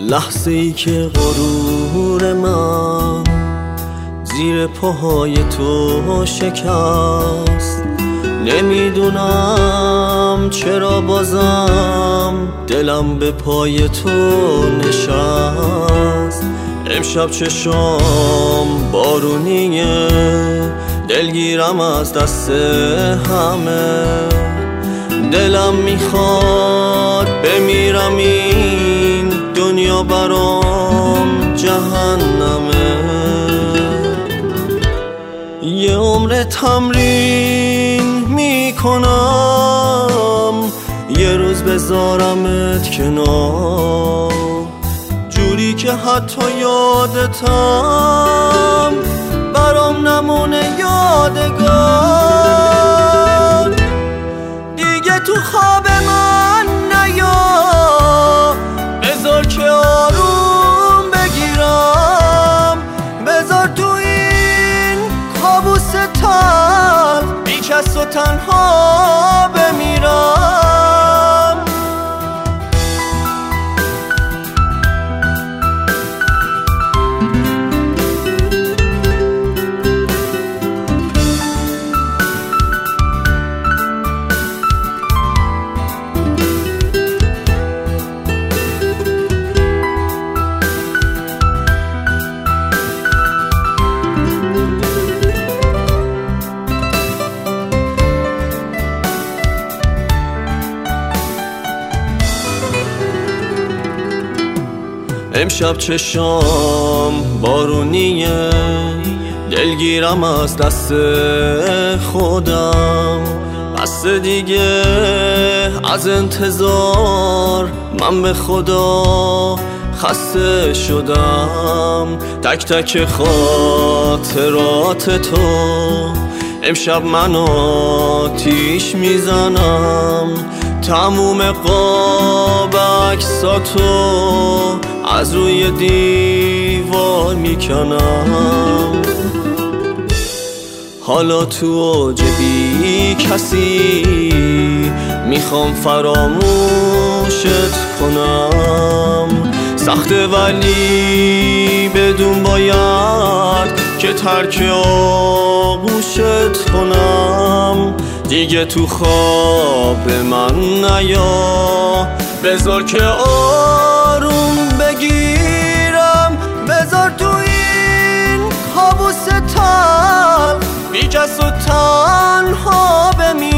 لحظه ای که غرور من زیر پاهای تو شکست، نمیدونم چرا بازم دلم به پای تو نشست. امشب چشام بارونیه، دلگیرم از دست همه، دلم میخواد بمیرم، این دنیا برام جهنمه. یه عمر تمرین میکنم یه روز بذارمت کنار، جوری که حتی یادتم برام نمونه یادگار. دیگه تو خواب من نیا، بذار که آروم بگیرم، بذار تو این کابوس تلخ بی کس و تنها بمیرم. امشب چشام بارونیه، دلگیرم از دست خودم، بس دیگه از انتظار من به خدا خسته شدم. تک تک خاطرات تو امشب من آتیش میزنم، تموم قاب عکساتو از روی دیوار میکنم. حالا تو اوج بی کسی میخوام فراموشت کنم، سخته ولی بدون باید که ترک آغوشت کنم. دیگه تو خواب من نیا، بذار که آروم بگیرم، بذار تو این کابوس تلخ بی کس و تنها بمیرم.